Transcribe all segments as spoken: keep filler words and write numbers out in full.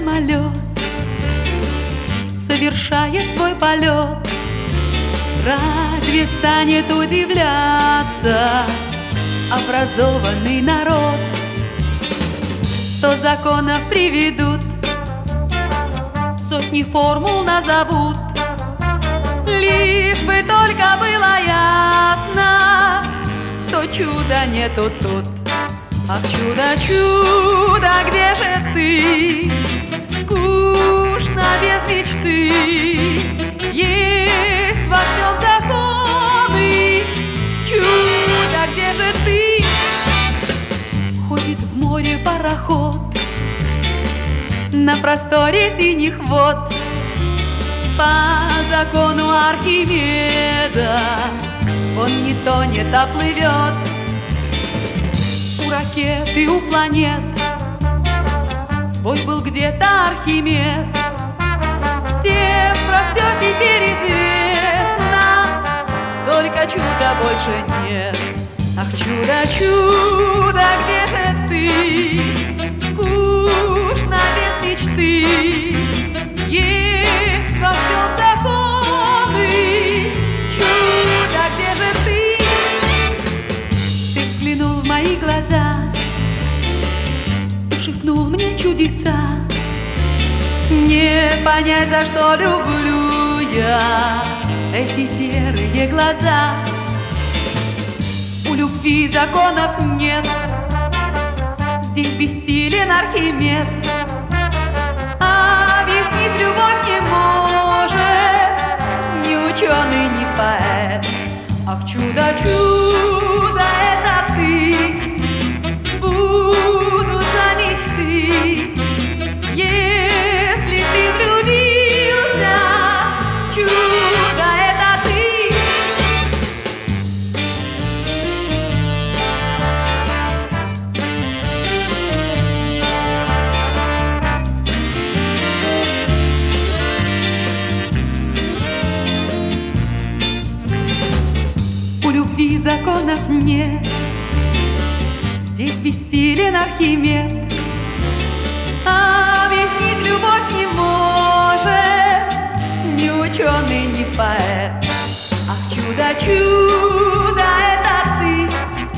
самолет совершает свой полет, разве станет удивляться образованный народ? Сто законов приведут, сотни формул назовут, лишь бы только было ясно, то чуда нету тут. Ах, чудо, чудо, где же ты? Скучно без мечты. Есть во всем законы. Чудо, где же ты? Ходит в море пароход на просторе синих вод. По закону Архимеда он не тонет, а плывет. У ракет и у планет свой был где-то Архимед. Всем про все теперь известно, только чуда больше нет. Ах, чудо, чудо, где же ты? Скучно без мечты. Есть во всем законы. Чудо, где же ты? Ты взглянул в мои глаза, шепнул мне чудеса. Не понять, за что люблю я эти серые глаза. У любви законов нет, здесь бессилен Архимед. Объяснить любовь не может ни ученый, ни поэт. Ах, чудо, чудо, это ты, сбудутся мечты. Если ты влюбился, чудо, это ты. У любви законов нет, здесь бессилен Архимед. Объяснить любовь не может ни ученый, ни поэт. Ах, чудо, чудо, это ты,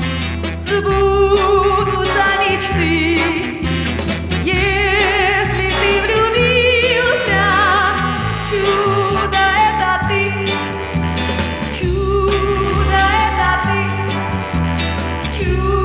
сбудутся мечты. Если ты влюбился, чудо, это ты. Чудо, это ты. Чудо.